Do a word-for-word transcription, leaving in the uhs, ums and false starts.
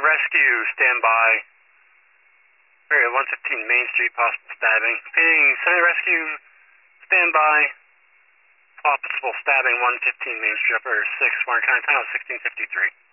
rescue, stand by. Area one fifteen Main Street, possible stabbing. Ping, semi-rescue, stand by. Possible stabbing, one fifteen Main Street, upper six, Warren County, time sixteen fifty-three.